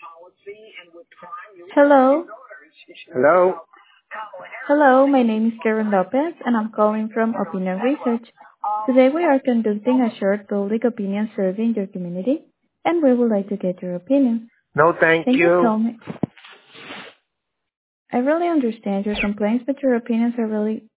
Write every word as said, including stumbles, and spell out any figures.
Hello. Hello? Hello, my name is Karen Lopez, and I'm calling from Opinion Research. Today we are conducting a short public opinion survey in your community, and we would like to get your opinion. No, thank Can you you. tell me? I really understand your complaints, but your opinions are really